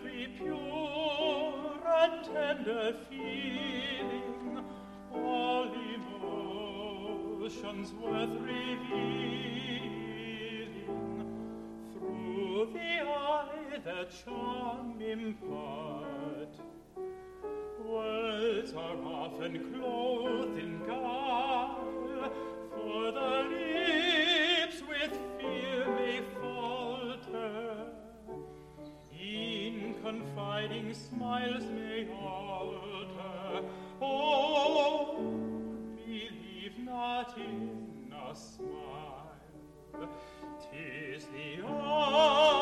every pure and tender feeling, all emotions worth revealing, through the eye that charm impart. Words are often clothed in guile, for the lips with fear may falter, in confiding smiles may alter. Oh, believe not in a smile, 'tis the eye